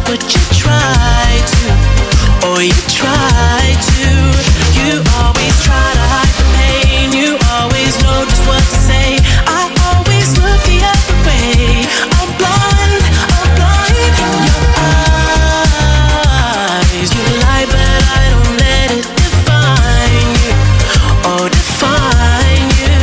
but you try to. Oh, you try to. You always try to hide the pain. You always know just what to say. I always look the other way. I'm blind in your eyes. You lie, but I don't let it define you. Oh, define you.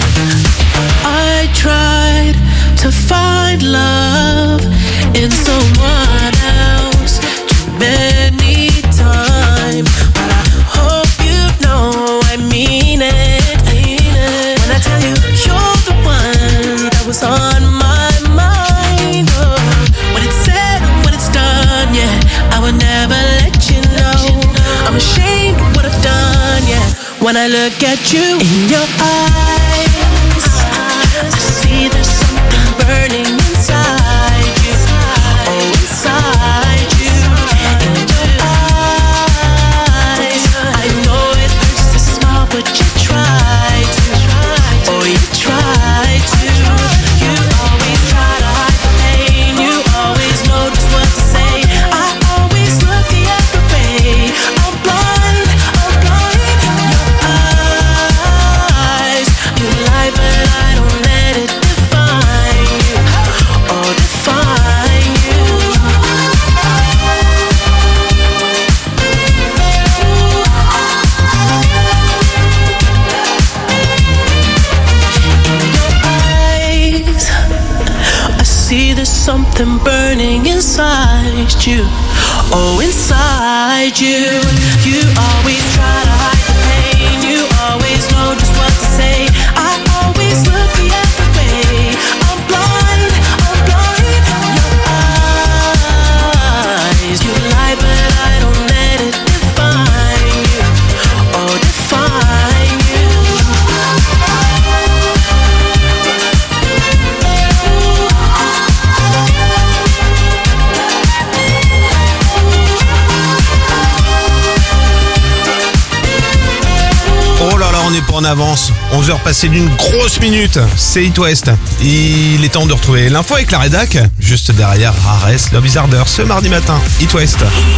I tried to find love in someone else too many times, but I hope you know I mean it. When I tell you you're the one that was on my mind, oh, when it's said and when it's done, yeah, I would never let you know. I'm ashamed of what I've done, yeah. When I look at you in your eyes, I see there's something burning inside you. Oh, inside you. In your eyes, I know it hurts to smile, but you try to. Oh, you try to. You always try to hide the pain. You always know just what to say. I always look the other way. I'm blind in your eyes. You lie, but I don't let it define you. Oh, define you. In your eyes, I see there's something burning inside you. Oh, inside you. You always try to hide the pain. You always know just what to say. I always look the other way. I'm blind in your eyes. You lie, but I don't let it define you. Oh, define you. Oh là là, on n'est pas en avance. 11h passées d'une grosse minute. C'est It West. Il est temps de retrouver l'info avec la rédac. Juste derrière Rares, Love is Harder ce mardi matin. It West.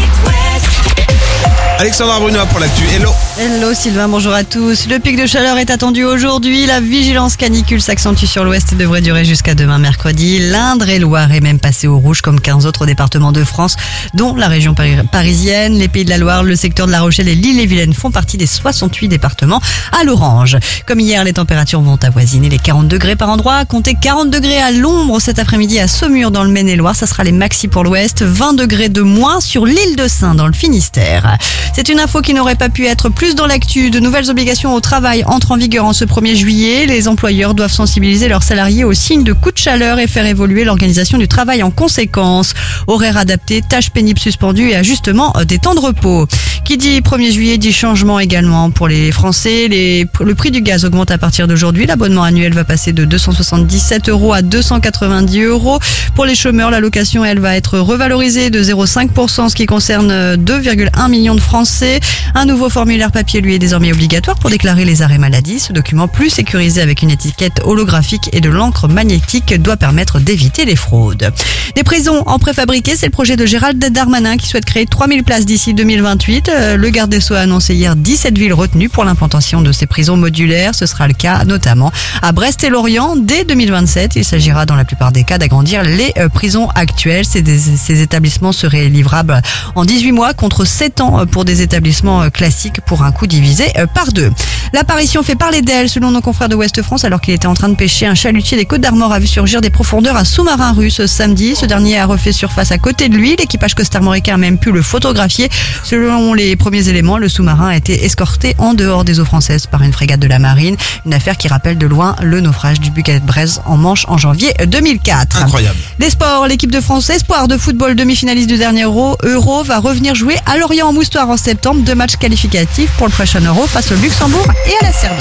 Alexandra Brunois pour l'actu. Hello. Hello Sylvain, bonjour à tous. Le pic de chaleur est attendu aujourd'hui. La vigilance canicule s'accentue sur l'ouest et devrait durer jusqu'à demain mercredi. L'Indre-et-Loire est même passé au rouge comme 15 autres départements de France, dont la région parisienne, les Pays de la Loire, le secteur de La Rochelle et l'Ille-et-Vilaine font partie des 68 départements à l'orange. Comme hier, les températures vont avoisiner les 40 degrés par endroit. Comptez 40 degrés à l'ombre cet après-midi à Saumur dans le Maine-et-Loire. Ça sera les maxi pour l'ouest. 20 degrés de moins sur l'île de Sein dans le Finistère. C'est une info qui n'aurait pas pu être plus dans l'actu. De nouvelles obligations au travail entrent en vigueur en ce 1er juillet. Les employeurs doivent sensibiliser leurs salariés aux signes de coups de chaleur et faire évoluer l'organisation du travail en conséquence. Horaires adaptés, tâches pénibles suspendues et ajustement des temps de repos. Qui dit 1er juillet dit changement également pour les Français. Le prix du gaz augmente à partir d'aujourd'hui. L'abonnement annuel va passer de 277 € à 290 €. Pour les chômeurs, la location, elle va être revalorisée de 0,5%, ce qui concerne 2,1 millions de Français. Un nouveau formulaire papier, lui, est désormais obligatoire pour déclarer les arrêts maladie. Ce document, plus sécurisé avec une étiquette holographique et de l'encre magnétique, doit permettre d'éviter les fraudes. Des prisons en préfabriqué, c'est le projet de Gérald Darmanin qui souhaite créer 3000 places d'ici 2028. Le garde des Sceaux a annoncé hier 17 villes retenues pour l'implantation de ces prisons modulaires. Ce sera le cas notamment à Brest et Lorient dès 2027. Il s'agira dans la plupart des cas d'agrandir les prisons actuelles. Ces établissements seraient livrables en 18 mois contre 7 ans pour des établissements classiques, pour un coût divisé par 2. L'apparition fait parler d'elle selon nos confrères de Ouest France alors qu'il était en train de pêcher. Un chalutier des Côtes d'Armor a vu surgir des profondeurs un sous-marin russe samedi. Ce dernier a refait surface à côté de lui. L'équipage costarmoricain a même pu le photographier. Selon les premiers éléments, le sous-marin a été escorté en dehors des eaux françaises par une frégate de la marine. Une affaire qui rappelle de loin le naufrage du Bucarest en Manche en janvier 2004. Incroyable. Des sports, l'équipe de France espoir de football demi-finaliste du dernier Euro va revenir jouer à Lorient en Moustoir en septembre. 2 matchs qualificatifs pour le prochain Euro face au Luxembourg et à la Serbie.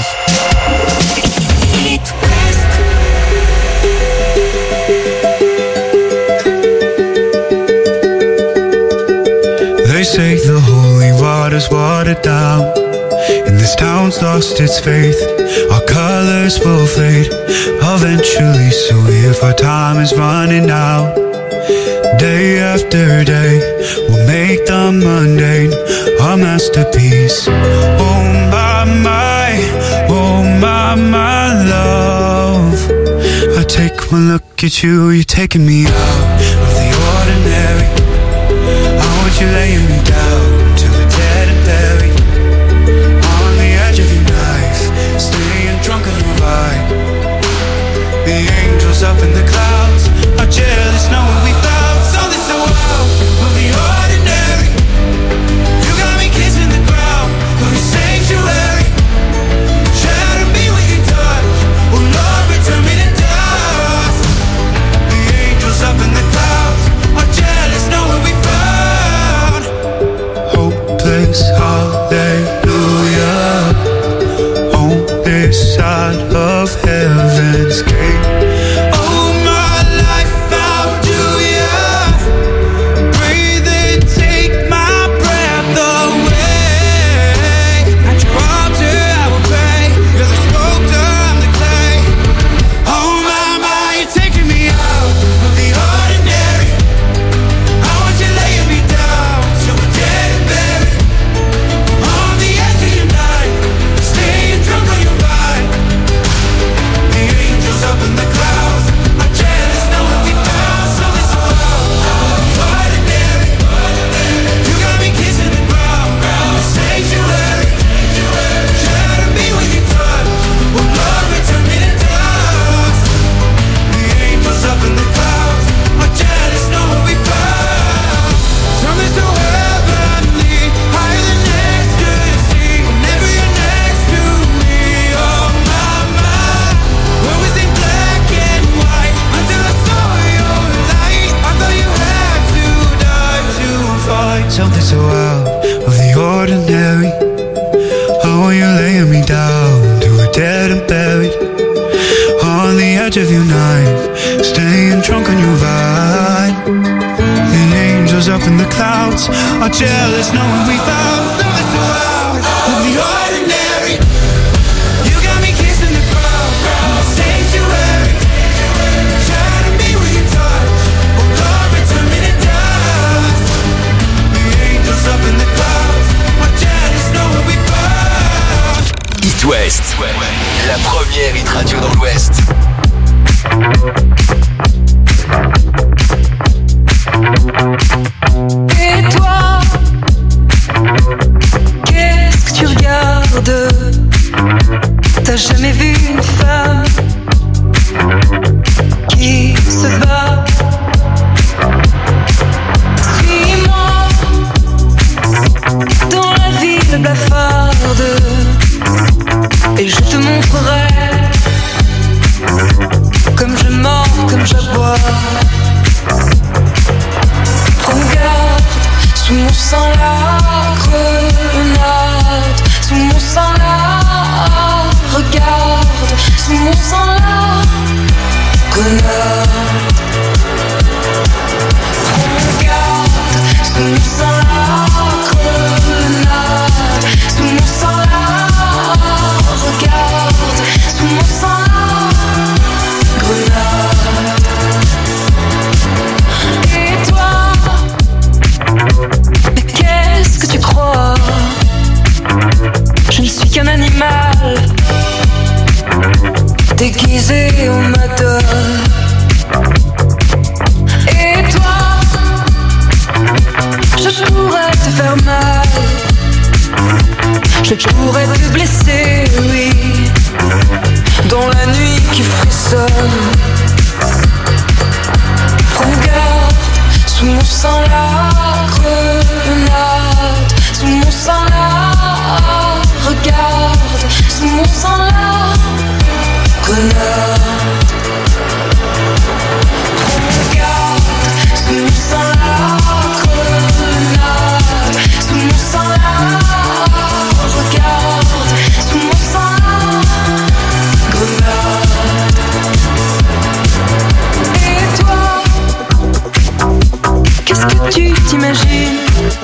They say the holy water's watered down, and this town's lost its faith. Our colors will fade eventually, so if our time is running out, day after day, we'll make the mundane our masterpiece. Oh my love, I take one look at you, you're taking me out of the ordinary. I want you laying me down till we're dead and buried, on the edge of your knife, staying drunk on your vibe. The angels up in the clouds are jealous knowing we found something so out of the ordinary. You got me kissing the ground of your sanctuary. Shatter me with your touch, oh Lord, return me to dust. The angels up in the clouds are jealous knowing we found hopeless hallelujah on this side of heaven's gate. Oh my life, how do ya breathe and take my breath away? At your altar I will pray, you're the sculptor, I'm the clay. Oh my, you're taking me out of the ordinary. I want you laying me down till we're dead and buried, on the edge of your knife, staying drunk on your vine. The angels up in the clouds are jealous knowing we found something so out of the ordinary. You got me kissing the ground in the sanctuary. Shatter me with your touch, oh Lord, return me to dust. The angels up in the clouds are jealous knowing we found something so heavenly, higher than ecstasy. Whenever you're next to me, oh my, where was it black and white until I saw your light? I thought you had to die to find something so out of the ordinary. I want you laying me down till we're dead and buried, on the edge of your knife, staying drunk on your vine. The angels up in the clouds are jealous knowing we found something so out of the ordinary. You got me kissing the ground in the sanctuary. Shatter me with your touch, oh Lord, return me to dust. The angels up in the clouds are jealous knowing we found. It West, la première hit radio dans l'Ouest. Et toi, qu'est-ce que tu regardes? T'as jamais vu une femme qui se bat? Suis-moi dans la ville blafarde et je te montrerai comme je mords, comme j'aboie. Regarde, sous mon sang la grenade, sous mon sang la, regarde, sous mon sang la grenade. Regarde, sous mon sang la grenade, sous mon sang la, regarde, sous mon sang la grenade. Et toi, mais qu'est-ce que tu crois? Je ne suis qu'un animal déguisé en madone. Et toi, je pourrais te faire mal, je pourrais te blesser, oui, dans la nuit qui frissonne. Regarde, sous mon sang la grenade, sous mon sang la, regarde, sous mon sang la grenade. Regarde, sous mon sang la grenade, sous mon sang la, regarde, sous mon sang la grenade. Et toi, qu'est-ce que tu t'imagines?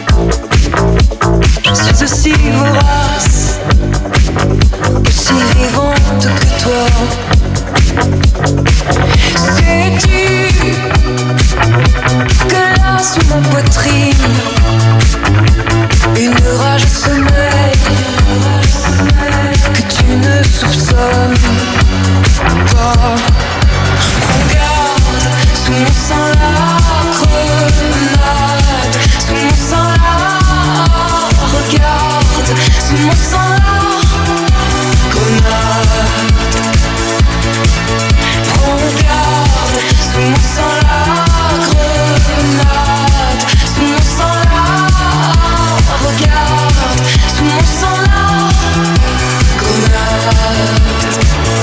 Je suis aussi vorace, aussi vivante que toi. Sais-tu que là sous ma poitrine, une rage sommeille que tu ne soupçonnes pas. Regarde sous mon sang la grenade, sous mon sang la. Regarde sous mon sang la grenade. Regarde sous mon sang la grenade, sous mon sang la. Regarde sous mon sang la grenade.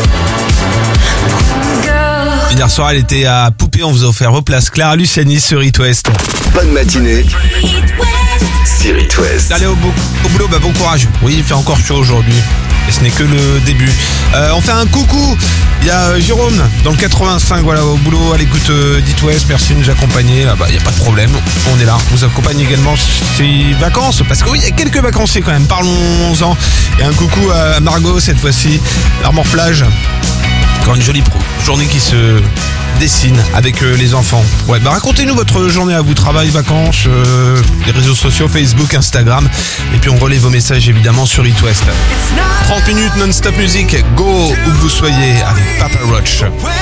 Regarde. Hier soir, elle était à Poupée, on vous a offert vos places. Clara Luciani sur It West. Bonne matinée sur It West. Allez au boulot, bon courage. Oui, il fait encore chaud aujourd'hui. Et ce n'est que le début. On fait un coucou. Il y a Jérôme dans le 85, voilà, au boulot, à l'écoute d'It West. Merci de nous accompagner. Là-bas, il n'y a pas de problème. On est là. On vous accompagne également ces vacances. Parce que oui, il y a quelques vacanciers quand même. Parlons-en. Et un coucou à Margot cette fois-ci. Armor Plage. Encore une jolie journée qui se dessine avec les enfants. Ouais, racontez-nous votre journée à vous, travail, vacances, les réseaux sociaux, Facebook, Instagram. Et puis on relaie vos messages évidemment sur It West. 30 minutes non-stop musique, go où que vous soyez avec Papa Roach.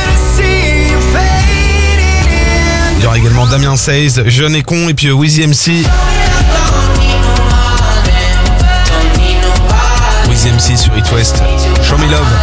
Il y aura également Damien Says, Jeune et Con et puis Wheezy MC. Wheezy MC sur It West. Show Me Love.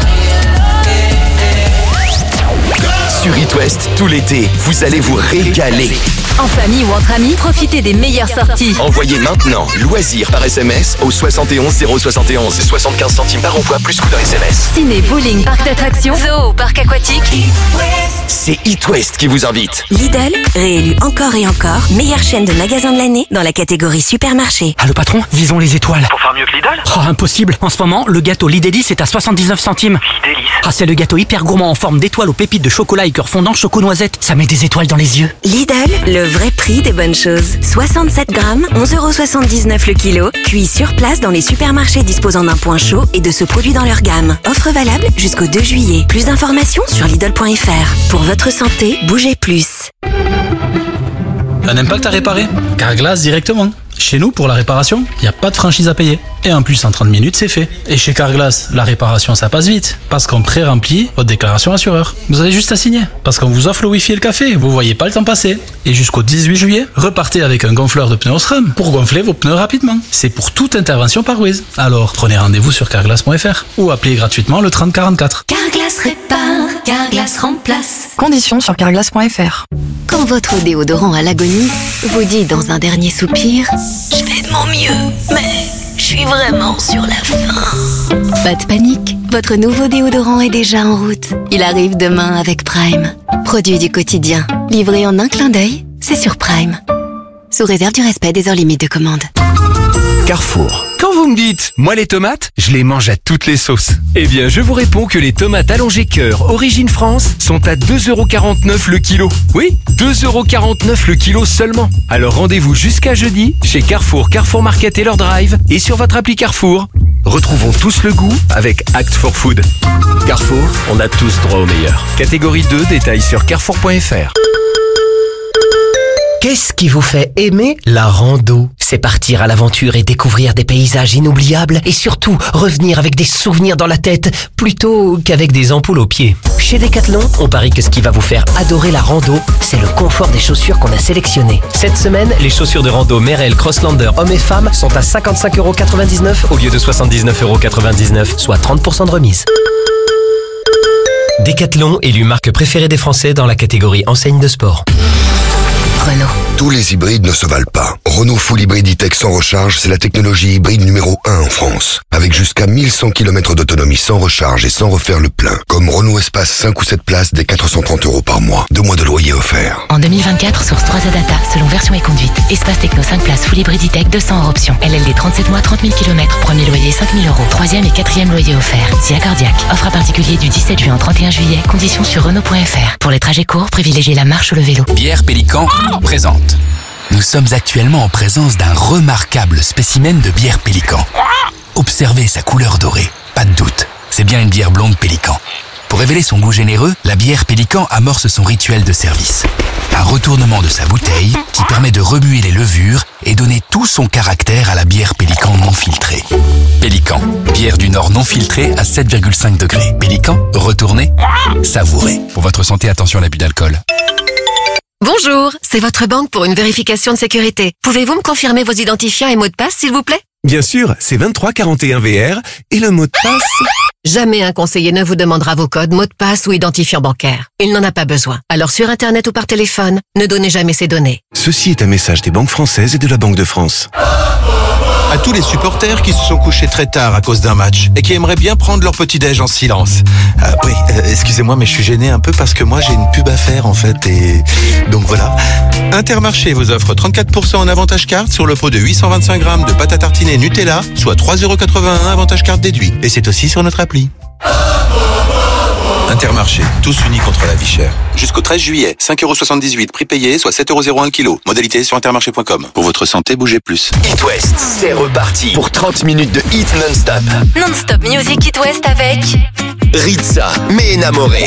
Sur It West, tout l'été, vous allez vous régaler. En famille ou entre amis, profitez des meilleures sorties. Envoyez maintenant loisirs par SMS au 71 071. 75 centimes par envoi plus coût d'un SMS. Ciné, bowling, parc d'attractions, zoo, parc aquatique. C'est It West qui vous invite. Lidl, réélu encore et encore meilleure chaîne de magasins de l'année dans la catégorie supermarché. Allô patron, visons les étoiles. Pour faire mieux que Lidl ? Oh, impossible. En ce moment, le gâteau Lidélis est à 79 centimes. Lidélis. Ah, c'est le gâteau hyper gourmand en forme d'étoile aux pépites de chocolat et cœur fondant choco-noisette. Ça met des étoiles dans les yeux. Lidl, le vrai prix des bonnes choses. 67 grammes, 11,79€ le kilo. Cuit sur place dans les supermarchés disposant d'un point chaud et de ce produit dans leur gamme. Offre valable jusqu'au 2 juillet. Plus d'informations sur Lidl.fr. Pour votre santé, bougez plus. Un impact à réparer ? Carglass directement. Chez nous, pour la réparation, il n'y a pas de franchise à payer. Et en plus, en 30 minutes, c'est fait. Et chez Carglass, la réparation, ça passe vite. Parce qu'on pré-remplit votre déclaration assureur. Vous avez juste à signer. Parce qu'on vous offre le Wi-Fi et le café. Vous voyez pas le temps passer. Et jusqu'au 18 juillet, repartez avec un gonfleur de pneus Osram pour gonfler vos pneus rapidement. C'est pour toute intervention par Wiz. Alors, prenez rendez-vous sur carglass.fr ou appelez gratuitement le 3044. Carglass répare, Carglass remplace. Conditions sur carglass.fr. Quand votre déodorant à l'agonie vous dit dans un dernier soupir « Je fais de mon mieux, mais je suis vraiment sur la fin ». Pas de panique, votre nouveau déodorant est déjà en route. Il arrive demain avec Prime. Produit du quotidien, livré en un clin d'œil, c'est sur Prime. Sous réserve du respect des heures limites de commande. Carrefour. Quand vous me dites, moi les tomates, je les mange à toutes les sauces. Eh bien, je vous réponds que les tomates allongées cœur Origine France sont à 2,49€ le kilo. Oui, 2,49€ le kilo seulement. Alors rendez-vous jusqu'à jeudi chez Carrefour, Carrefour Market et leur drive et sur votre appli Carrefour. Retrouvons tous le goût avec Act for Food. Carrefour, on a tous droit au meilleur. Catégorie 2, détails sur carrefour.fr. Qu'est-ce qui vous fait aimer la rando ? C'est partir à l'aventure et découvrir des paysages inoubliables et surtout revenir avec des souvenirs dans la tête plutôt qu'avec des ampoules aux pieds. Chez Decathlon, on parie que ce qui va vous faire adorer la rando, c'est le confort des chaussures qu'on a sélectionnées. Cette semaine, les chaussures de rando Merrell Crosslander hommes et femmes sont à 55,99€ au lieu de 79,99€, soit 30% de remise. Decathlon, élu marque préférée des Français dans la catégorie enseigne de sport. Renault. Tous les hybrides ne se valent pas. Renault Full Hybrid E-Tech sans recharge, c'est la technologie hybride numéro 1 en France. Avec jusqu'à 1100 km d'autonomie sans recharge et sans refaire le plein. Comme Renault Espace 5 ou 7 places dès 430€ par mois. 2 mois de loyer offerts. En 2024, source 3 Data, selon version et conduite. Espace Techno 5 places Full Hybrid E-Tech 200 hors option. LLD 37 mois, 30 000 km. Premier loyer 5 000€. Troisième et quatrième loyer offert. SIA Cardiac. Offre à particulier du 17 juin au 31 juillet. Conditions sur Renault.fr. Pour les trajets courts, privilégiez la marche ou le vélo. Bière Pélican présente. Nous sommes actuellement en présence d'un remarquable spécimen de bière Pélican. Observez sa couleur dorée. Pas de doute, c'est bien une bière blonde Pélican. Pour révéler son goût généreux, la bière Pélican amorce son rituel de service. Un retournement de sa bouteille qui permet de remuer les levures et donner tout son caractère à la bière Pélican non filtrée. Pélican, bière du Nord non filtrée à 7,5 degrés. Pélican, retournez, savourez. Pour votre santé, attention à l'abus d'alcool. Bonjour, c'est votre banque pour une vérification de sécurité. Pouvez-vous me confirmer vos identifiants et mots de passe, s'il vous plaît? Bien sûr, c'est 2341VR et le mot de passe... Jamais un conseiller ne vous demandera vos codes, mots de passe ou identifiants bancaires. Il n'en a pas besoin. Alors sur Internet ou par téléphone, ne donnez jamais ces données. Ceci est un message des banques françaises et de la Banque de France. À tous les supporters qui se sont couchés très tard à cause d'un match et qui aimeraient bien prendre leur petit-déj en silence. Excusez-moi, mais je suis gêné un peu parce que moi j'ai une pub à faire en fait et donc voilà. Intermarché vous offre 34% en avantage carte sur le pot de 825 grammes de pâte à tartiner Nutella, soit 3,81€ avantage carte déduit. Et c'est aussi sur notre appli. Intermarché, tous unis contre la vie chère. Jusqu'au 13 juillet, 5,78€ prix payé, soit 7,01€ le kilo. Modalité sur intermarché.com. Pour votre santé, bougez plus. It West, c'est reparti pour 30 minutes de hit non-stop. Non-stop Music It West avec Ritza, Me Enamoré.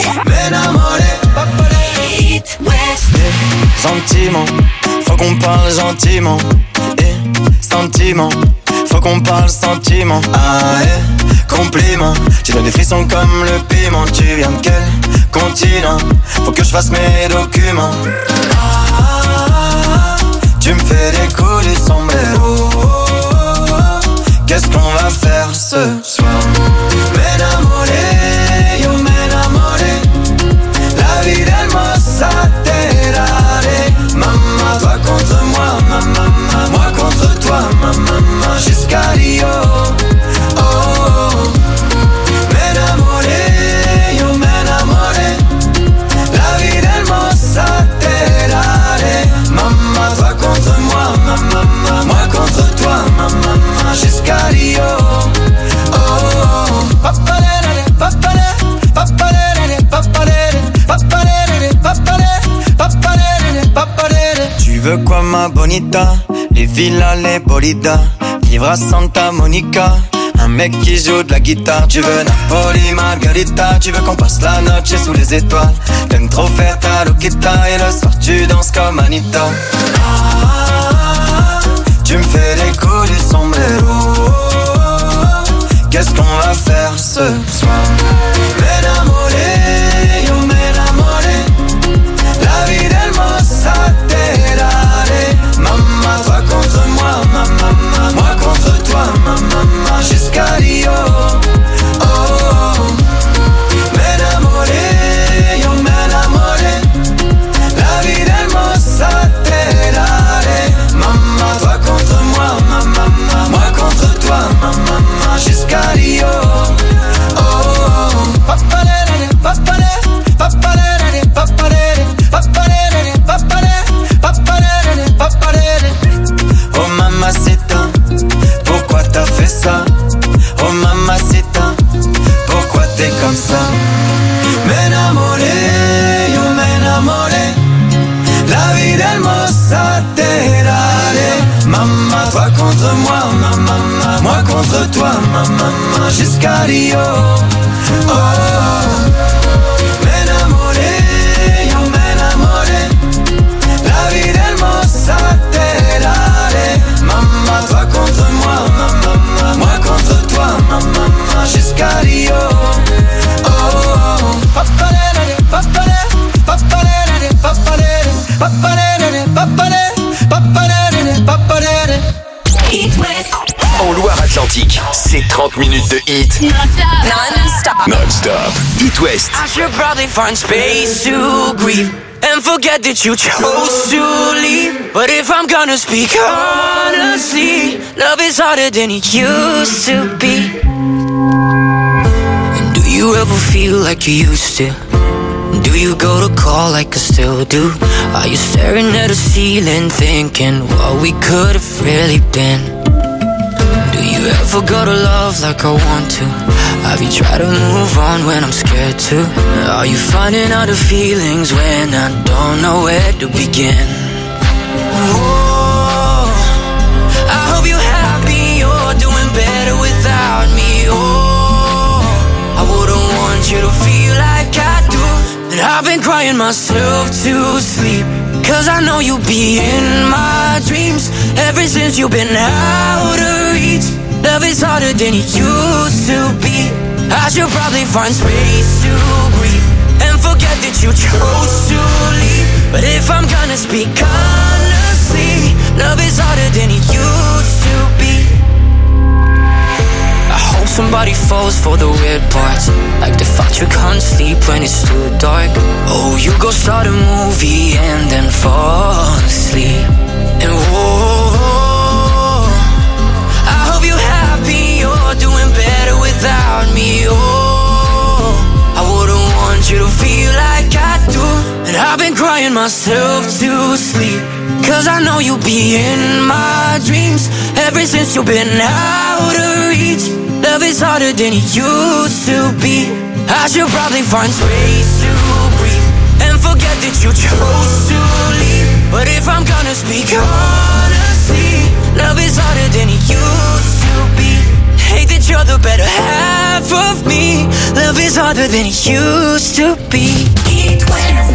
It West. Sentiment, faut qu'on parle gentiment. Sentiment, faut qu'on parle sentiment. Compliment, tu donnes des frissons comme le piment. Tu viens de quel continent? Faut que je fasse mes documents. Tu me fais des coups du sombrero. Qu'est-ce qu'on va faire ce soir? M'enamoré, yo m'enamoré. La vida hermosa te daré. Maman, toi contre moi, maman, moi contre toi, maman, jusqu'à Rio. Jusqu'à Rio. Tu veux quoi ma bonita? Les villas, les bolidas. Vivre à Santa Monica. Un mec qui joue de la guitare. Tu veux Napoli, Margarita. Tu veux qu'on passe la noche sous les étoiles. T'aimes trop faire ta loquita. Et le soir tu danses comme Anita. Tu me fais les coups du sombrero. Qu'est-ce qu'on va faire ce soir? M'enamoré, yo m'enamoré. La vida hermosa te daré. Maman, toi contre moi, maman, moi contre toi, maman, jusqu'à Rio. M'enamoré, yo m'enamoré. La vida hermosa te daré. Maman, toi contre moi, maman, moi contre toi, maman, jusqu'à Rio. Oh mamacita, pourquoi t'as fait ça? Oh mamacita, pourquoi t'es comme ça? M'enamoré, yo m'enamoré. La vida hermosa te daré. Maman, toi contre moi, maman, moi contre toi, maman, jusqu'à Rio. M'enamoré, yo m'enamoré. La vida hermosa te daré. Maman, toi contre moi, maman, moi contre toi, maman, jusqu'à Rio. En Loire-Atlantique, c'est 30 minutes de hit Non-stop. non-stop. It West. I should probably find space to grieve and forget that you chose to leave. But if I'm gonna speak honestly, love is harder than it used to be. And do you ever feel like you used to? Do you go to call like I still do? Are you staring at the ceiling thinking what we could have really been? Do you ever go to love like I want to? Have you tried to move on when I'm scared to? Are you finding out the feelings when I don't know where to begin? Oh, I hope you're happy, you're doing better without me. Oh, I wouldn't want you to feel like myself to sleep, 'cause I know you'll be in my dreams. Ever since you've been out of reach, love is harder than it used to be. I should probably find space to breathe and forget that you chose to leave. But if I'm gonna speak honestly, love is harder than it used to be. I hope somebody falls for the weird parts, like the fact you can't sleep when it's too dark. Oh, you go start a movie and then fall asleep. And whoa, I hope you're happy, you're doing better without me. Oh, I wouldn't want you to feel like I do. And I've been crying myself to sleep, 'cause I know you'll be in my dreams. Ever since you've been out of reach, love is harder than it used to be. I should probably find space to breathe and forget that you chose to leave. But if I'm gonna speak honestly, love is harder than it used to be. Hate that you're the better half of me. Love is harder than it used to be. Eat with.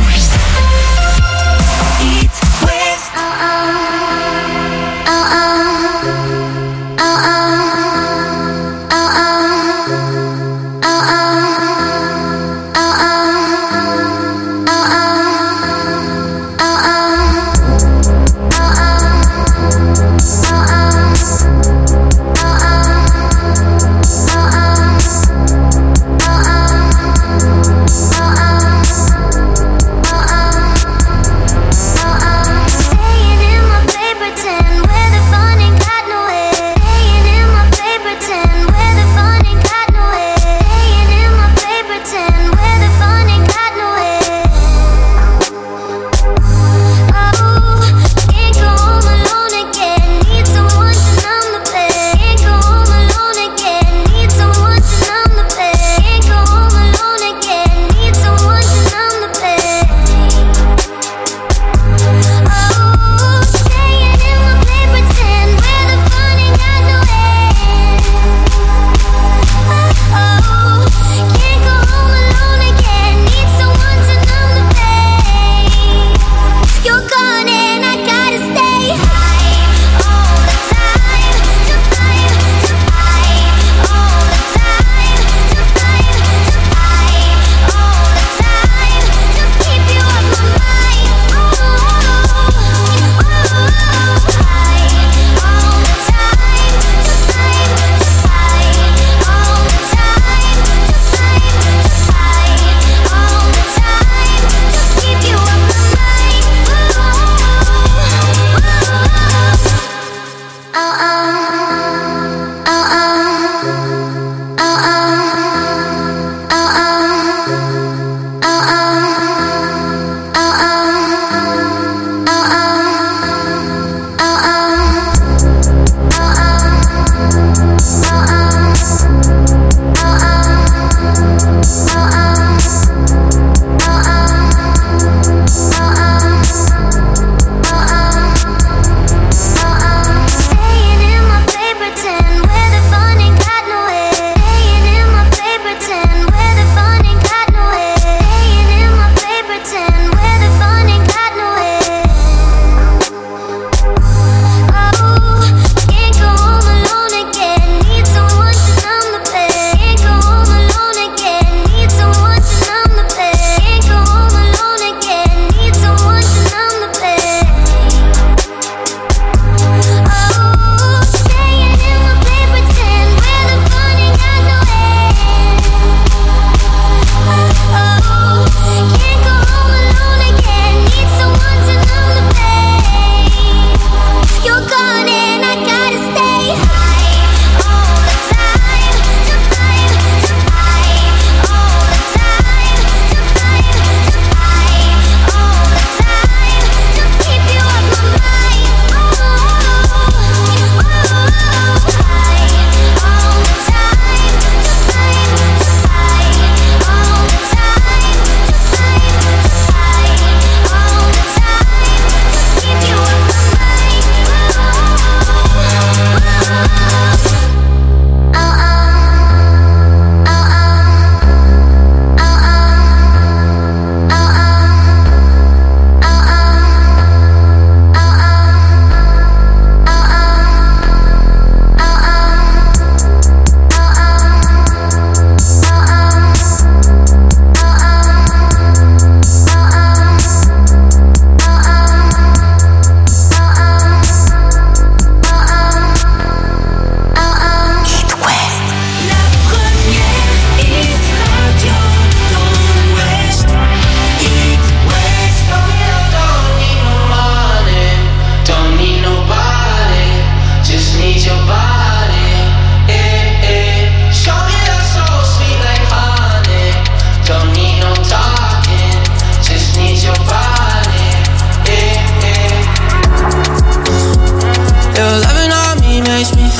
Eat with.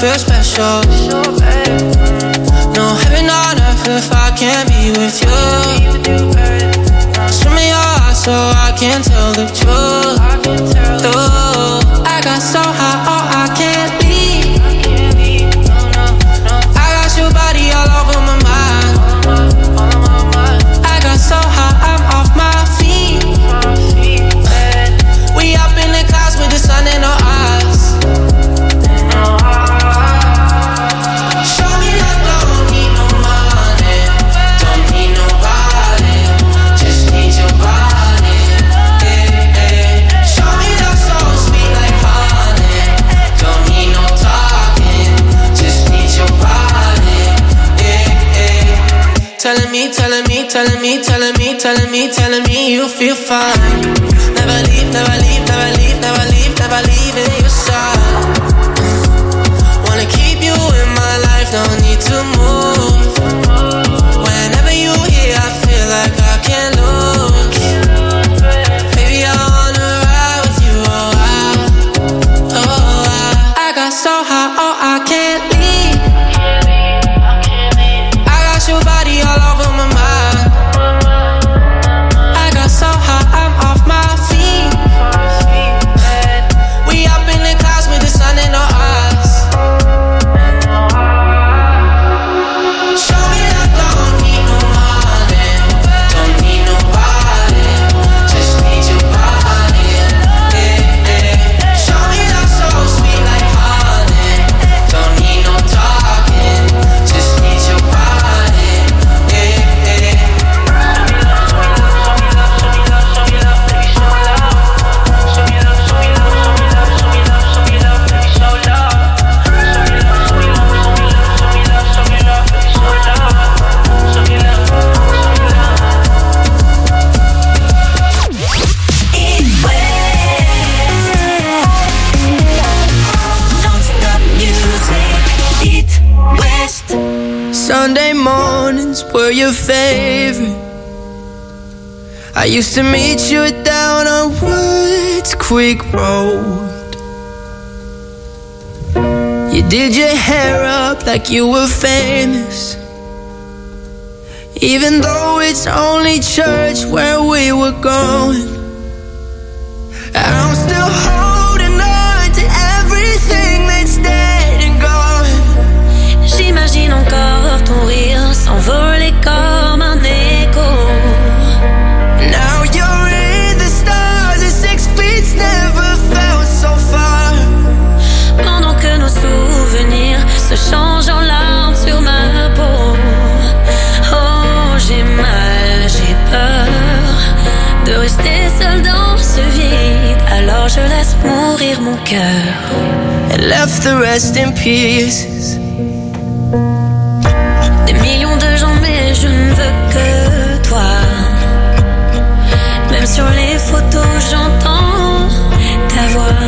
feel special. No heaven on earth if I can't be with you. Show me your eyes so I can tell the truth. I got so high, oh, I can't leave. I got your body all over my mind. I got so high, I'm off my feet. We up in the clouds with the sun in our eyes. Show me that don't need no money, don't need nobody, just need your body. Show me that so sweet like honey, don't need no talking, just need your body. Telling me, telling me, telling me, telling me, telling me, telling me you feel fine. Never leave, never leave, never leave, never leave, never leave in your side. Wanna keep you in my life, don't need to move. Whenever you here, I feel like I can't lose. Baby, I wanna ride with you, I got so high, oh, I can't leave. I got your body all over my mind. I got so high, I'm off my feet. We up in the clouds with the sun in our eyes. Show me that don't need no money, don't need nobody, just need your body. Show me that so sweet like honey, don't need no talking, just need your body. Sunday mornings were your favorite. I used to meet you down on Woods Creek Road. You did your hair up like you were famous, even though it's only church where we were going. I'm still holding on to everything that's dead and gone. J'imagine encore ton rire s'envoler comme un écho. Now you're in the stars and 6 feet never felt so far. Pendant que nos souvenirs se changent en larmes sur ma peau. Oh, j'ai mal, j'ai peur de rester seule dans ce vide. Alors je laisse mourir mon cœur. And left the rest in pieces. Des millions de gens, mais je ne veux que toi. Même sur les photos, j'entends ta voix.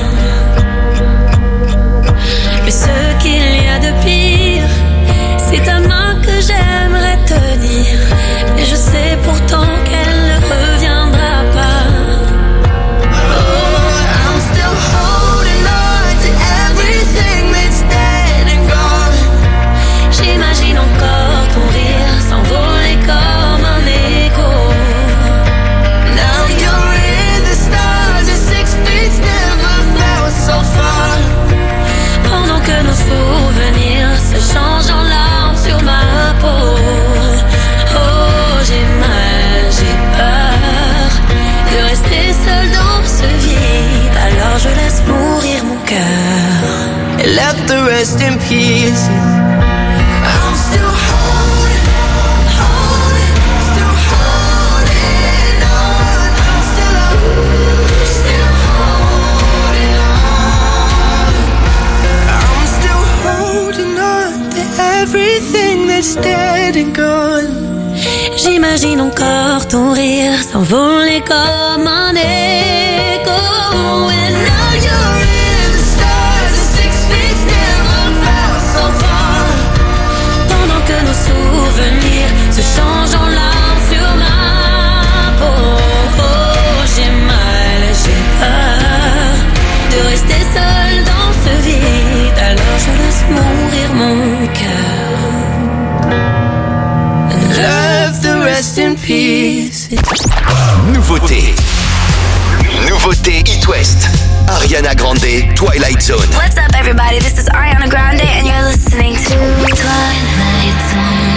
Mais ce qu'il y a de pire, c'est ta main que j'aimerais tenir. Mais je sais pourtant qu'elle ne reviendra pas. Oh, I'm still holding on to everything that's dead and gone. J'imagine encore ton rire s'envoler comme un écho. Now you're in the stars and 6 feet never felt so far. Pendant que nos souvenirs se changent en larmes sur ma peau. Oh, j'ai mal, j'ai peur de rester seule dans ce vide. Alors je laisse mourir mon cœur. And left the rest in pieces. I'm still holding on, still holding on. I'm still holding on. I'm still holding on to everything that's dead and gone. J'imagine encore ton rire s'envoler comme un écho. And now you're in the stars and 6 feet never felt so far. Pendant que nos souvenirs se changent en larmes sur ma peau. Oh, j'ai mal, j'ai peur de rester seule dans ce vide. Alors je laisse mourir mon cœur. And love the rest in peace. Nouveauté It West. Ariana Grande, Twilight Zone. What's up, everybody? This is Ariana Grande, and you're listening to Twilight Zone.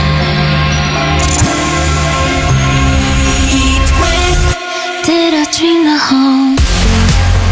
It West. Did I dream the whole thing?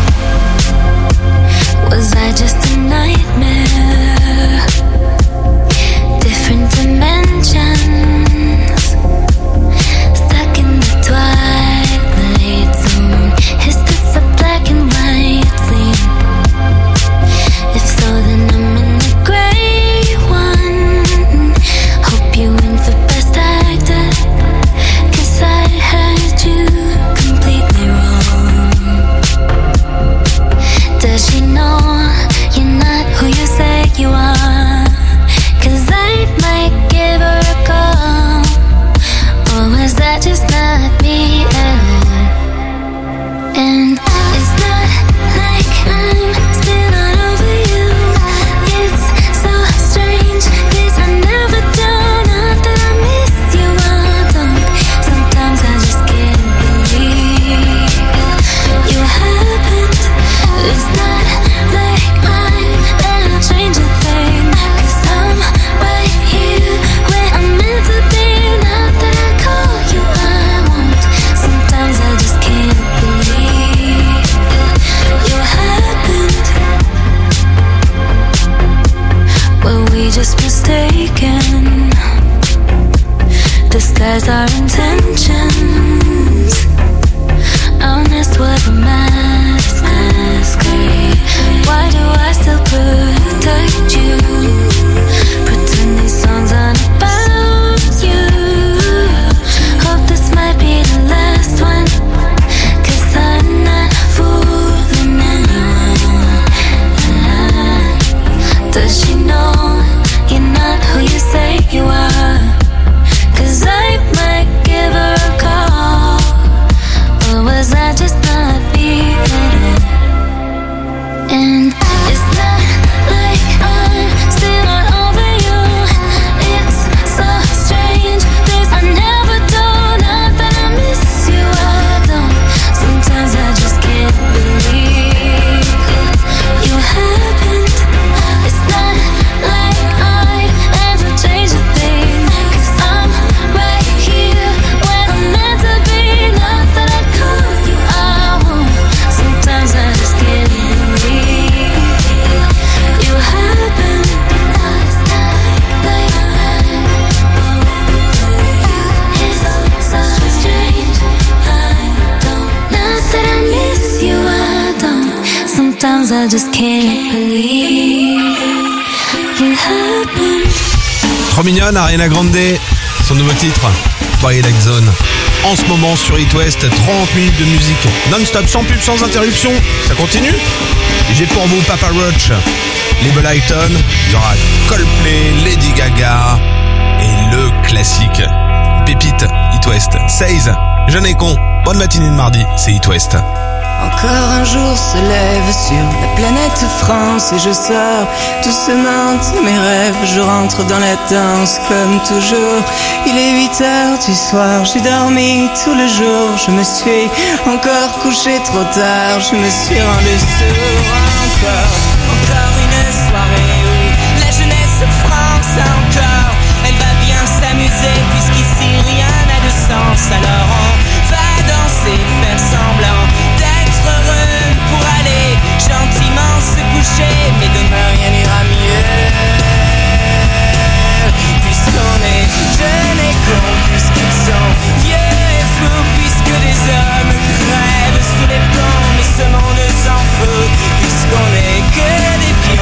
Was I just a nightmare? Different dimensions, stuck in the twilight zone. Is this a black and white scene? If so, then I'm in the gray one. Hope you win for best actor, 'cause I heard you completely wrong. Does she know you're not who you say you are? 'Cause I might give her a call. Or was that just not me at all? And it's not like I'm still not over you. It's so strange, 'cause I never do. Not that I miss you, I don't. Sometimes I just can't believe you happened. It's not like I'm gonna change a thing, 'cause I'm right here where I'm meant to be. Not that I call you, I won't. Sometimes I just can't believe you happened. Were we just mistaken? Disguise our intentions. Our nest was a masquerade. Why do I still protect you? Pretend these songs aren't about you. Hope this might be the last one, 'cause I'm not fooling anyone. Does she know you're not who you say you are? 'Cause I might give her a call. Or was I just not me at all? And it's not like I'm still not over you. It's so strange, 'cause I never do. Not that I miss you, I don't. Sometimes I just can't believe you happened. It's not like I'd ever change a thing, 'cause I'm right here where I'm meant to be. Not that I call you, I won't. Sometimes I just can't believe you happened. It's not like it's so strange, I don't. Not that I miss you, I don't. Sometimes I just can't believe you happened. Trop mignonne, Ariana Grande, son nouveau titre, Twilight Zone. En ce moment sur It West, 30 minutes de musique non-stop, sans pub, sans interruption. Ça continue. J'ai pour vous Papa Roach, Label Icon, il y aura Coldplay, Lady Gaga et le classique pépite It West. 16, jeune et con, bonne matinée de mardi, c'est It West. Encore un jour se lève sur la planète France et je sors doucement de mes rêves. Je rentre dans la danse comme toujours. Il est 8h du soir, j'ai dormi tout le jour. Je me suis encore couché trop tard, je me suis rendu sourd. Encore une soirée où la jeunesse France encore. Elle va bien s'amuser puisqu'ici rien n'a de sens. Alors on va danser, faire semblant d'être heureux pour aller gentiment se coucher. Mais demain rien n'ira mieux, puisqu'on est jeunes et cons, puisqu'ils sont vieux et fous, puisque des hommes crèvent sous les ponts. Mais ce monde s'en fout, puisqu'on est que des pieds.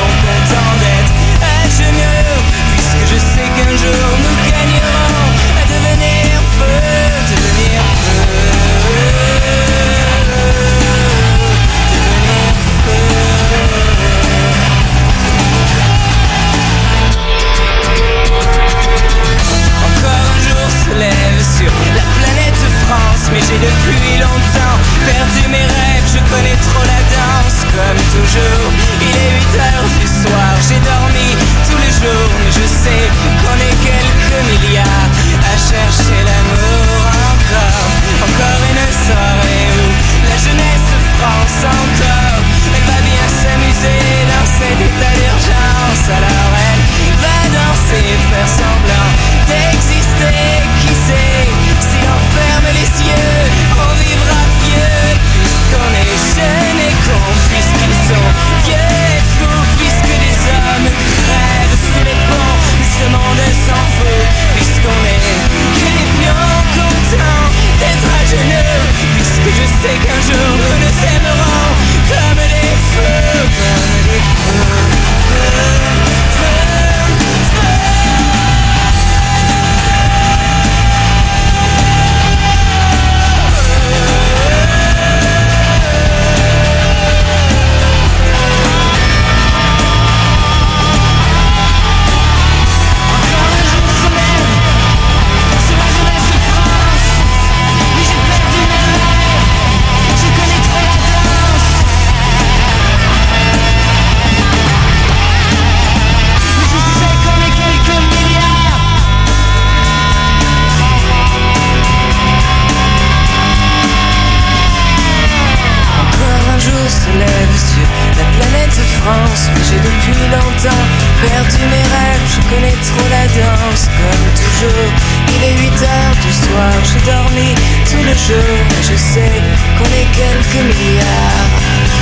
danse, mais j'ai depuis longtemps perdu mes rêves. Je connais trop la danse, comme toujours. Il est 8h du soir, j'ai dormi tout le jour, et je sais qu'on est quelques milliards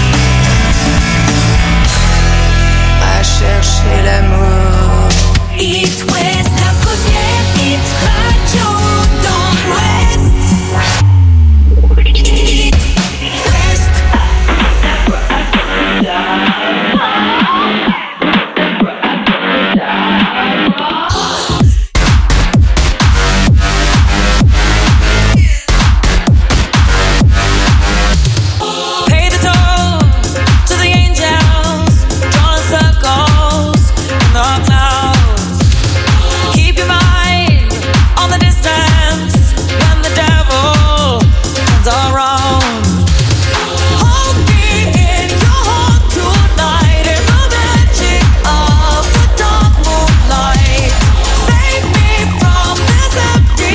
à chercher l'amour. It West, la première hit radio dans l'Ouest. It West. Pay the toll to the angels, drawing circles in the clouds. Keep your mind on the distance when the devil turns around. Hold me in your heart tonight in the magic of the dark moonlight. Save me from this empty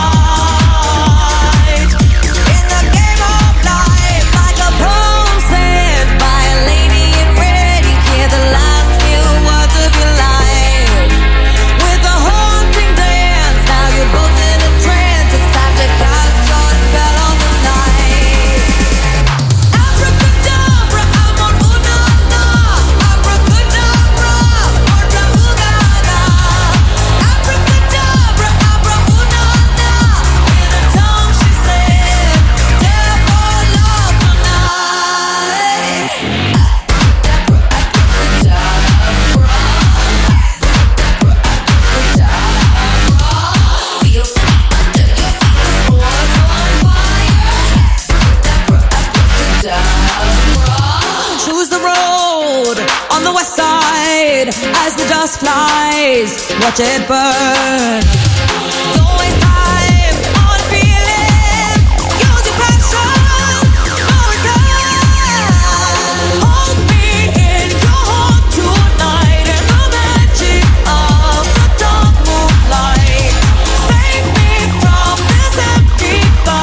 fight. In the game of life, like a poem said by a lady in red, you hear the last few words of your life. With a haunting dance, now you're both in a trance. It's time to cast your spell on the night. Abracadabra, amor, na. Abracadabra, orda, ooh-ga-ga. Abracadabra, abra, na. In a tongue she said, "Death or love tonight." Choose the road on the west side as the dust flies. Watch it burn. Don't waste time on feeling. Use your passion. No return. Hold me in your heart tonight in the magic of the dark moonlight. Save me from this empty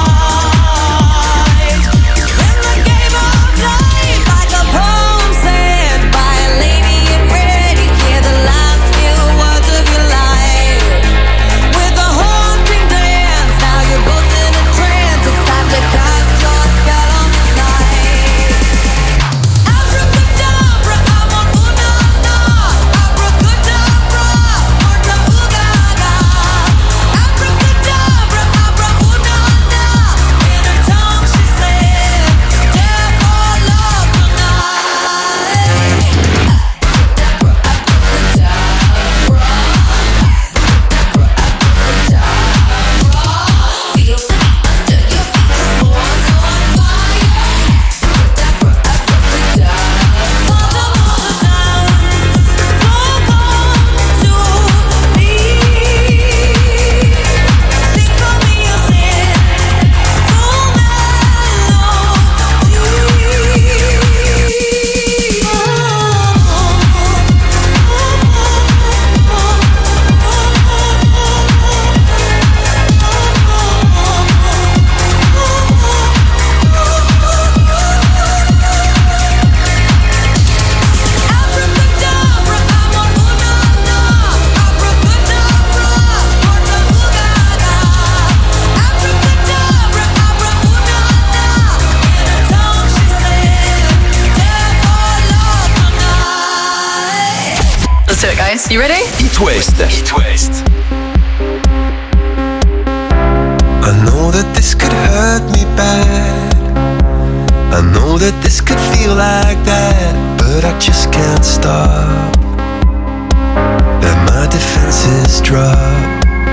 fight. In the game of life, like a poem said by a lady in red, you hear the last few words of your life. With a haunting dance, now you're both in a trance. It's time to cast your spell on the night. Abracadabra, amor, na. Abracadabra, orda, ooh-ga-ga. Abracadabra, abra, na. In her tongue she said, "Death or love tonight." Let's do it, guys. You ready? It West. It West. I know that this could hurt me bad. I know that this could feel like that, but I just can't stop. Let my defenses drop.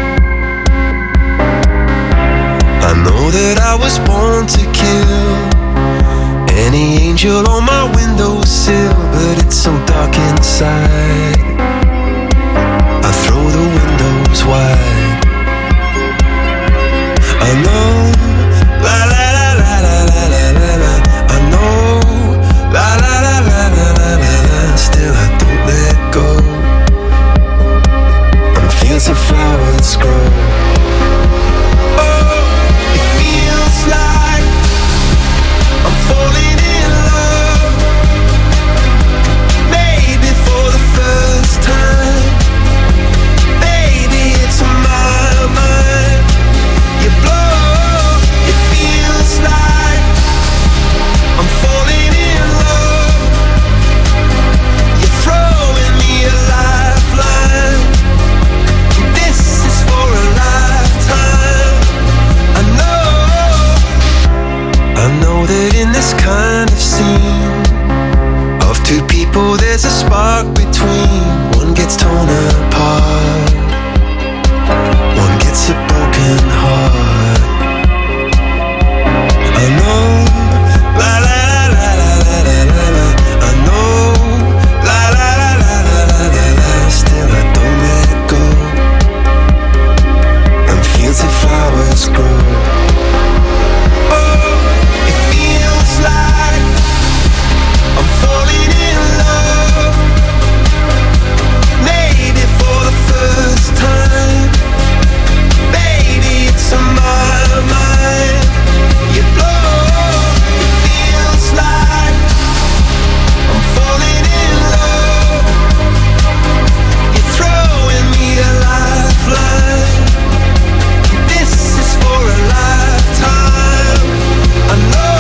I know that I was born to kill any angel on my windowsill, but it's so dark inside. I throw the windows wide. I know, la la la la la la la la. I know, la la la la la la la la. Still I don't let go. I'm feels the flowers grow. Oh, it feels like I'm falling in love. Maybe between, one gets torn apart, one gets a broken heart. I know, la la la la la la la la. I know, la la la la la la la. Still I don't let go, and fields of flowers grow. Oh, it feels like I'm falling in love, maybe for the first time. Baby, it's on my mind. You blow. It feels like I'm falling in love. You're throwing me a lifeline. This is for a lifetime. I know.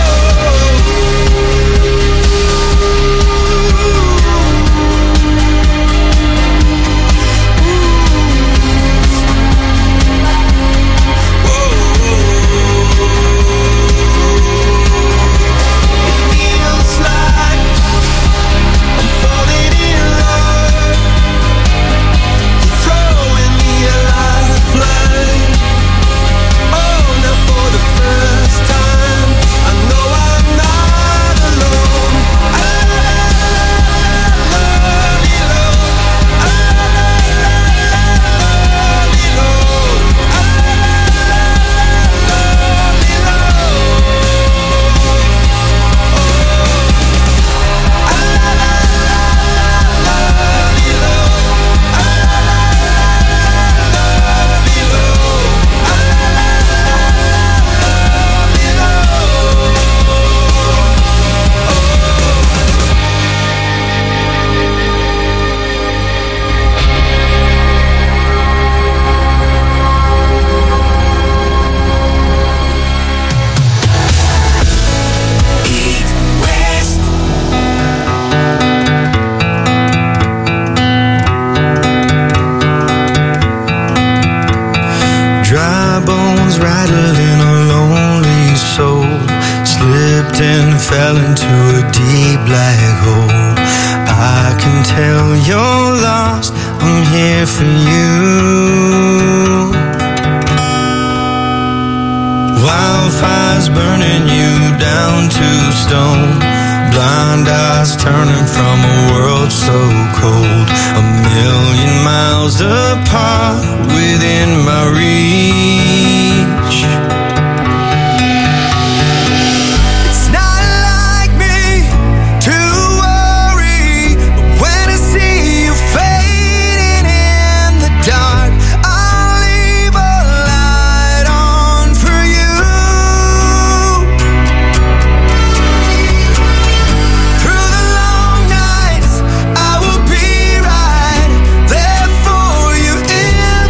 Dry bones rattling a lonely soul, slipped and fell into a deep black hole. I can tell you're lost, I'm here for you. Wildfires burning you down to stone, blind eyes turning from a world so cold. A million miles apart within my reach. It's not like me to worry, but when I see you fading in the dark, I'll leave a light on for you. Through the long nights, I will be right there for you in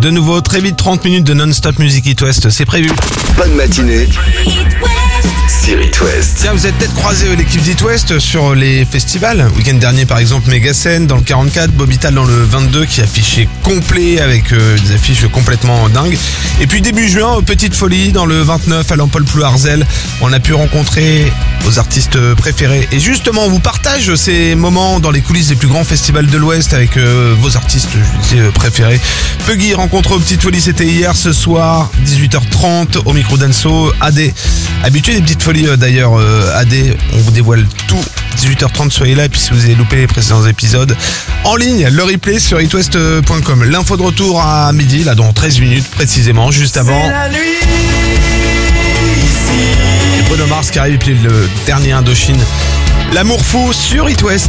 De nouveau, très vite, 30 minutes de non-stop Music It West, c'est prévu. Bonne matinée sur It West. Tiens, vous avez peut-être croisé l'équipe d'It West sur les festivals. Week-end dernier, par exemple, Megascène dans le 44, Bobital dans le 22 qui affichait complet avec des affiches complètement dingues. Et puis début juin, Petite Folie dans le 29 à l'Empole-Plouarzel. On a pu rencontrer vos artistes préférés. Et justement, on vous partage ces moments dans les coulisses des plus grands festivals de l'Ouest avec vos artistes, je disais, préférés. Puggy rencontre Petite Folie, c'était hier. Ce soir, 18h30 au micro d'Anso. AD, habitué des Petites Folies d'ailleurs, AD, on vous dévoile tout. 18h30, soyez là. Et puis si vous avez loupé les précédents épisodes, en ligne, le replay sur itwest.com. L'info de retour à midi, là dans 13 minutes précisément, juste avant. Et Bruno Mars qui arrive, et puis le dernier Indochine. L'amour fou sur It West.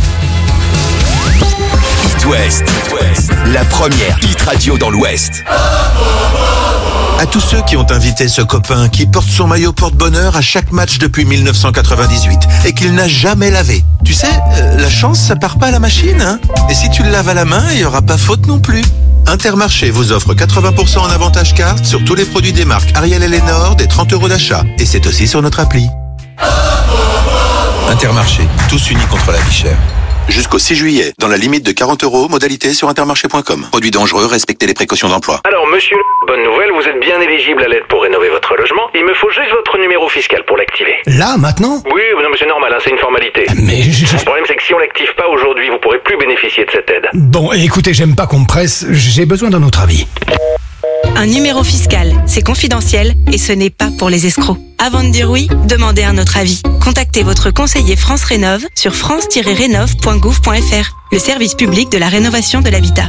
It West, la première hit radio dans l'Ouest. À tous ceux qui ont invité ce copain qui porte son maillot porte-bonheur à chaque match depuis 1998 et qu'il n'a jamais lavé. Tu sais, la chance, ça part pas à la machine, hein. Et si tu le laves à la main, il y aura pas faute non plus. Intermarché vous offre 80% en avantage carte sur tous les produits des marques Ariel et Lénore, des 30 € d'achat. Et c'est aussi sur notre appli. Intermarché, tous unis contre la vie chère. Jusqu'au 6 juillet, dans la limite de 40 €, modalité sur intermarché.com. Produits dangereux, respectez les précautions d'emploi. Alors monsieur, bonne nouvelle, vous êtes bien éligible à l'aide pour rénover votre logement. Il me faut juste votre numéro fiscal pour l'activer. Là, maintenant ? Oui, non mais c'est normal, hein, c'est une formalité. Mais Le problème c'est que si on l'active pas aujourd'hui, vous pourrez plus bénéficier de cette aide. Bon, écoutez, j'aime pas qu'on me presse, j'ai besoin d'un autre avis. Un numéro fiscal, c'est confidentiel et ce n'est pas pour les escrocs. Avant de dire oui, demandez un autre avis. Contactez votre conseiller France Rénov sur france-rénov.gouv.fr, le service public de la rénovation de l'habitat.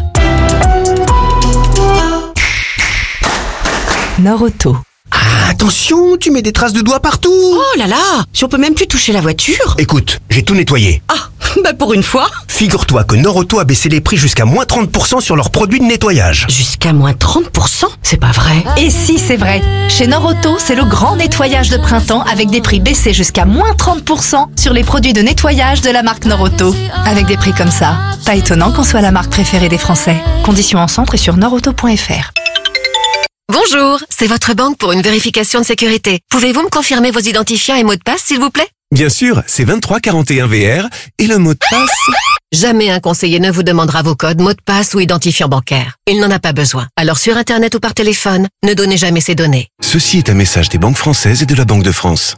Nord-Auto. Ah, attention, tu mets des traces de doigts partout. Oh là là, si on peut même plus toucher la voiture. Écoute, j'ai tout nettoyé. Ah, bah pour une fois. Figure-toi que Nord-Auto a baissé les prix jusqu'à moins 30% sur leurs produits de nettoyage. Jusqu'à moins 30%? C'est pas vrai. Et si, c'est vrai. Chez Nord-Auto, c'est le grand nettoyage de printemps avec des prix baissés jusqu'à moins 30% sur les produits de nettoyage de la marque Nord-Auto. Avec des prix comme ça, pas étonnant qu'on soit la marque préférée des Français. Conditions en centre et sur nordauto.fr. Bonjour, c'est votre banque pour une vérification de sécurité. Pouvez-vous me confirmer vos identifiants et mots de passe, s'il vous plaît? Bien sûr, c'est 2341VR et le mot de passe... Jamais un conseiller ne vous demandera vos codes, mots de passe ou identifiants bancaires. Il n'en a pas besoin. Alors sur Internet ou par téléphone, ne donnez jamais ces données. Ceci est un message des banques françaises et de la Banque de France.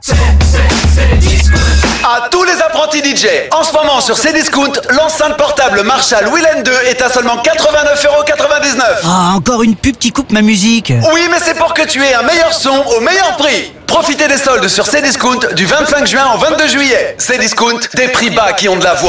À tous les apprentis DJ, en ce moment sur Cdiscount, l'enceinte portable Marshall Willen 2 est à seulement 89,99 €. Ah, encore une pub qui coupe ma musique. Oui, mais c'est pour que tu aies un meilleur son au meilleur prix. Profitez des soldes sur Cdiscount du 25 juin au 22 juillet. Cdiscount, des prix bas qui ont de la voix.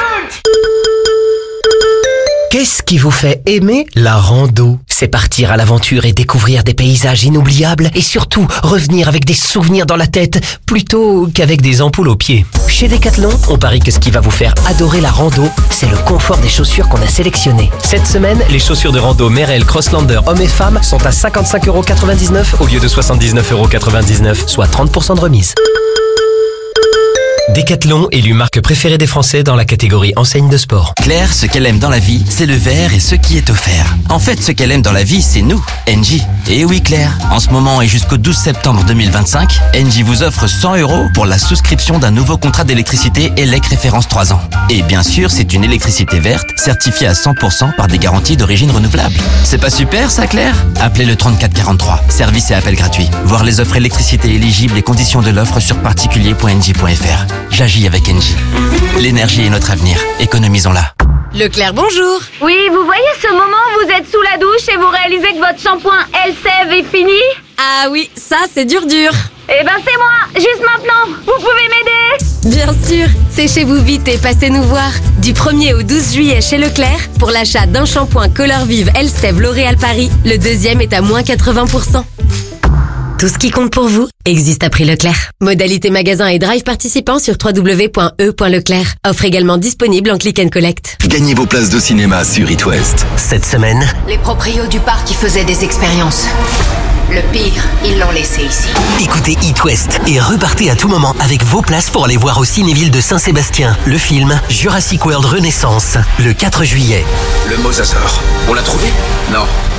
Qu'est-ce qui vous fait aimer la rando? C'est partir à l'aventure et découvrir des paysages inoubliables et surtout revenir avec des souvenirs dans la tête plutôt qu'avec des ampoules aux pieds. Chez Decathlon, on parie que ce qui va vous faire adorer la rando, c'est le confort des chaussures qu'on a sélectionnées. Cette semaine, les chaussures de rando Merrell Crosslander hommes et femmes sont à 55,99 € au lieu de 79,99 €, soit 30% de remise. Decathlon, élu marque préférée des Français dans la catégorie enseigne de sport. Claire, ce qu'elle aime dans la vie, c'est le vert et ce qui est offert. En fait, ce qu'elle aime dans la vie, c'est nous, Engie. Et oui Claire, en ce moment et jusqu'au 12 septembre 2025, Engie vous offre 100 € pour la souscription d'un nouveau contrat d'électricité ELEC référence 3 ans. Et bien sûr, c'est une électricité verte, certifiée à 100% par des garanties d'origine renouvelable. C'est pas super ça Claire? Appelez le 3443, service et appel gratuit. Voir les offres électricité éligibles et conditions de l'offre sur particulier.engie.fr. J'agis avec Engie. L'énergie est notre avenir. Économisons-la. Leclerc, bonjour. Oui, vous voyez ce moment où vous êtes sous la douche et vous réalisez que votre shampoing Elseve est fini? Ah oui, ça c'est dur. Eh ben c'est moi, juste maintenant. Vous pouvez m'aider? Bien sûr, séchez-vous vite et passez nous voir. Du 1er au 12 juillet chez Leclerc, pour l'achat d'un shampoing Color Vive Elseve L'Oréal Paris, le deuxième est à moins 80%. Tout ce qui compte pour vous existe à prix Leclerc. Modalité magasin et drive participant sur www.e.leclerc. Offre également disponible en click and collect. Gagnez vos places de cinéma sur It West. Cette semaine, Les proprios du parc qui faisaient des expériences. Le pire, ils l'ont laissé ici. écoutez It West et repartez à tout moment avec vos places pour aller voir au Cinéville de Saint-Sébastien le film Jurassic World Renaissance le 4 juillet. Le mosasaure. On l'a trouvé? Non.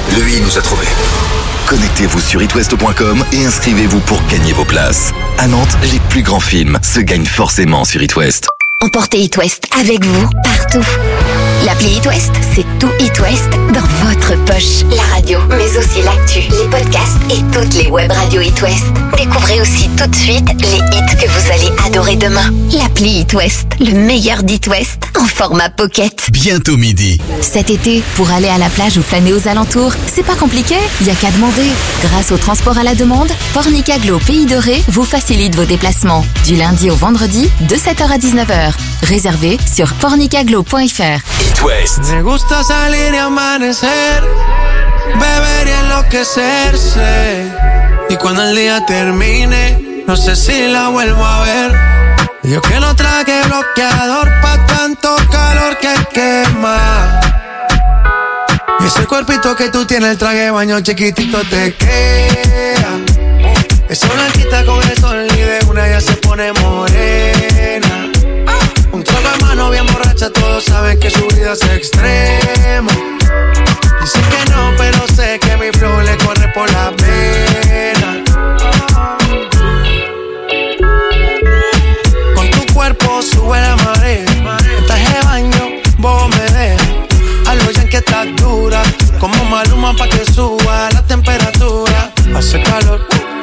Lui, il nous a trouvés. Connectez-vous sur itwest.com et inscrivez-vous pour gagner vos places. À Nantes, les plus grands films se gagnent forcément sur It West. Emportez It West avec vous partout. L'appli It West, c'est tout It West dans votre poche. La radio, mais aussi l'actu, les podcasts et toutes les web radios It West. Découvrez aussi tout de suite les hits que vous allez adorer demain. L'appli It West, le meilleur d'It West en format pocket. Bientôt midi. Cet été, pour aller à la plage ou flâner aux alentours, c'est pas compliqué, y a qu'à demander. Grâce au transport à la demande, Pornicaglo Pays de Ré vous facilite vos déplacements. Du lundi au vendredi, de 7h à 19h. Réservé sur pornicaglo.fr. It West. Me gusta salir y amanecer, beber y enloquecerse. Y cuando el día termine, no sé si la vuelvo a ver. Yo que no traje bloqueador pa' tanto calor que quema. Y ese cuerpito que tú tienes, el traje de baño chiquitito te queda. Esa blanquita con el sol y de una ya se pone morena. Un trago de mano bien borracha, todos saben que su vida es extrema. Dice que no, pero sé que mi flow le corre por la vena. Con tu cuerpo sube la marea. Traje de baño, vos me dejas. A lo ya que estás dura, como Maluma pa' que suba la temperatura. Hace calor,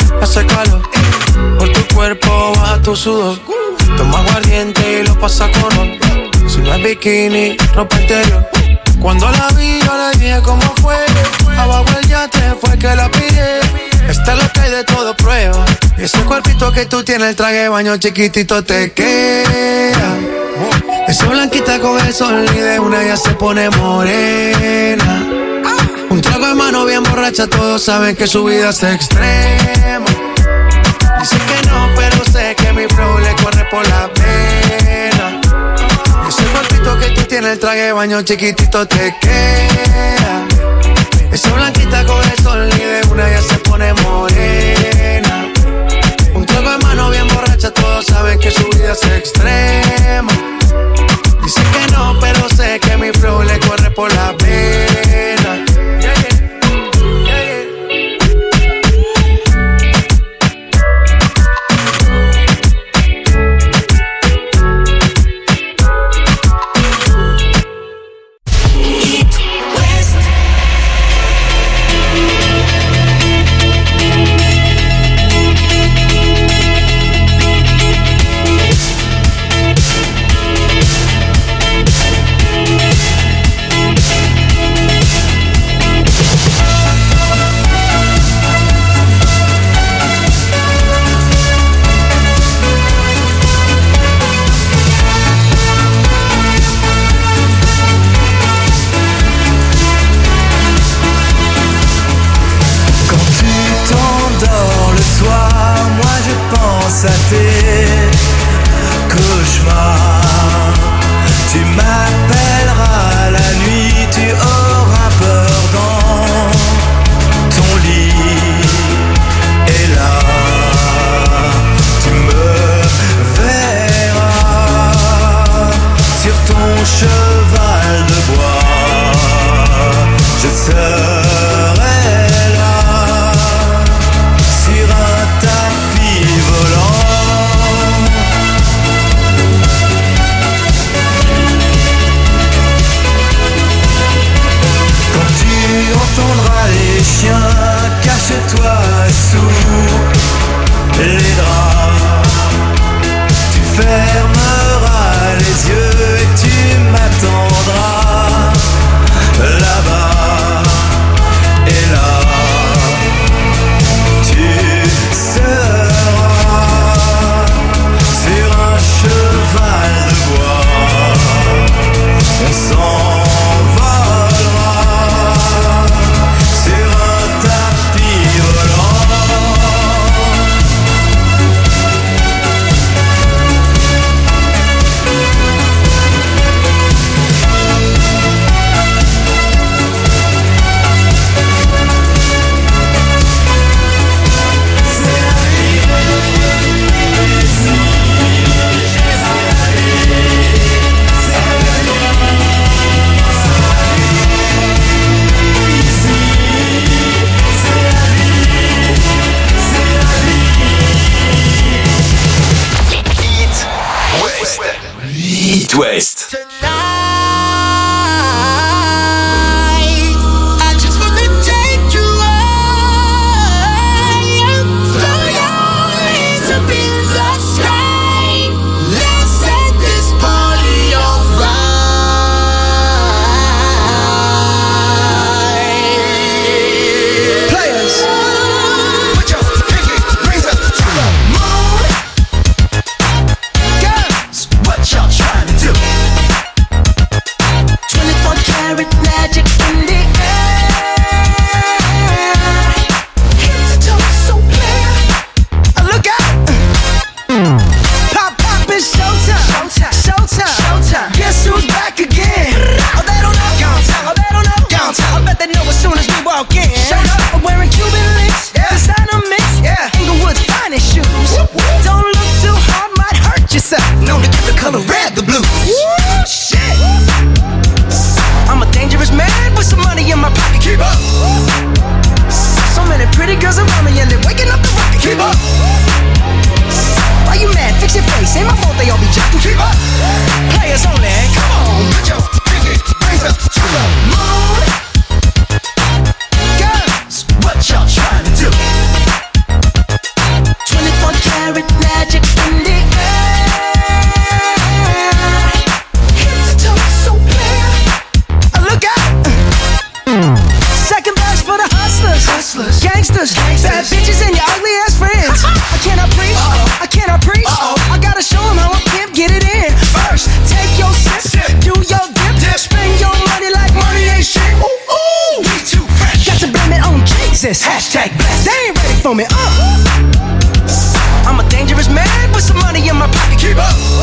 por tu cuerpo baja tu sudor. Toma aguardiente y lo pasa con ron. Si no es bikini, ropa interior. Cuando la vi yo le dije cómo fue. Abajo el yate fue que la pillé. Esta es lo que hay de todo prueba. Y ese cuerpito que tú tienes, el traje de baño chiquitito te queda. Esa blanquita con el sol y de una ya se pone morena. Un trago de mano bien borracha, todos saben que su vida es extrema. Dice que no, pero sé que mi flow le corre por la vena. Y ese cuerpito que tú tienes, el traje de baño chiquitito te queda. Esa blanquita con el sol y de una ya se pone morena. Un trago de mano bien borracha, todos saben que su vida es extrema. Dice que no, pero sé que mi flow le corre por la vena. À tes cauchemars, tu m'appelleras la nuit, tu auras peur dans ton lit. Et là, tu me verras sur ton cheval de bois. Je serai là sur un tapis volant. It West. I just wanna take you high. Throw your hands up in the sky. Let's set this party on fire. Players, put your pinky rings up to the moon. Girls, what y'all trying to do? 24 karat magic in the air. Head to toe so clear. Look out! Pop, pop, it's showtime. Showtime, showtime, showtime. Guess who's back again? Oh, they don't know. Downtown. Oh, they don't know. Downtown. I bet they know as soon as we walk in. Shut up. I'm wearing Cuban links. Yeah. Designer mix. Yeah. Inglewood's finest shoes. Whoop, whoop. Don't look too hard, might hurt yourself. Known to get the color red, the blue. Woo, shit. I'm a dangerous man with some money in my pocket. Keep up. So many pretty girls around me and they're waking up the rocket. Keep up. Why you mad? Fix your face. Ain't my fault they all be jacking. Keep up. Players only. Come on, put your pinky rings up to the moon. Girls, what y'all trying to do? 24 karat magic in the air. Head to toe so clear. Look out! Second verse for the hustlers, gangsters, bad bitches and your ugly ass friends. I cannot preach, I cannot preach. I gotta show 'em how a pimp get it in. First, take your sip, do your dip, spend your money like money ain't shit. Ooh, ooh, we too fresh. Got to blame it on Jesus. Hashtag blessed. They ain't ready for me. I'm a dangerous man with some money in my pocket. Keep up.